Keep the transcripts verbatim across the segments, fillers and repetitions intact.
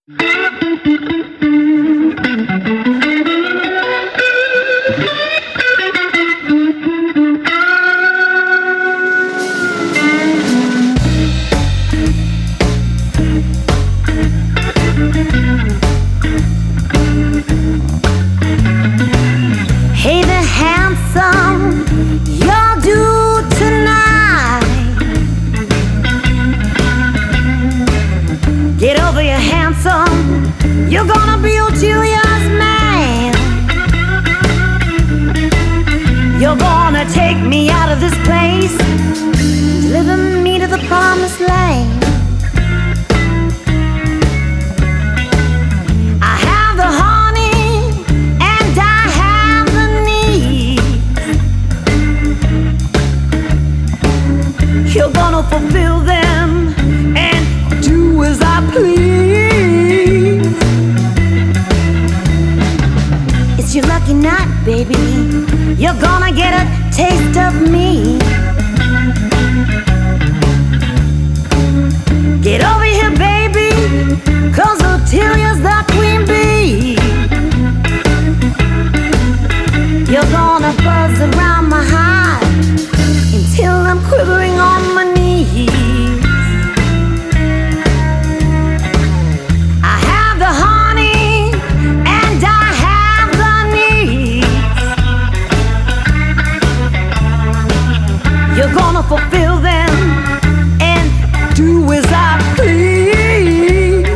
Hey there, handsome, you're due tonight. Get over your handsome, you're gonna be Otelia's man. You're gonna take me out of this place, deliver me to the promised land. I have the honey and I have the need. You're gonna fulfill them and do as I please. It's your lucky night, baby. You're gonna get a taste of me. Get over here, baby, 'cause Otelia's the queen bee. You're gonna buzz around my heart until I'm quivering on my knees. I have the honey and I have the needs. You're gonna fulfill them and do as I please.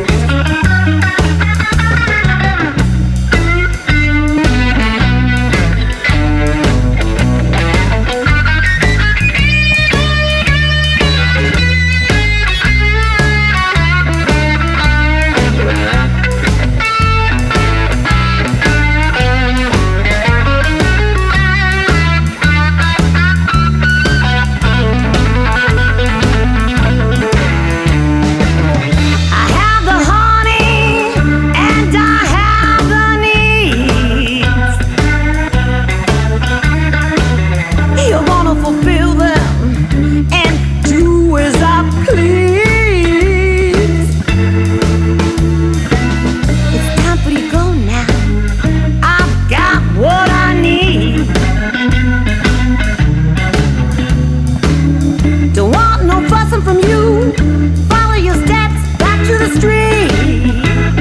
From you, follow your steps back to the street.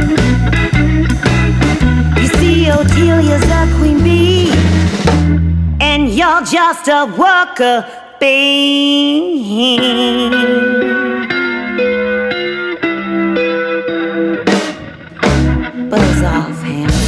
You see, Otelia's a queen bee, and you're just a worker bee. Buzz off, handsome.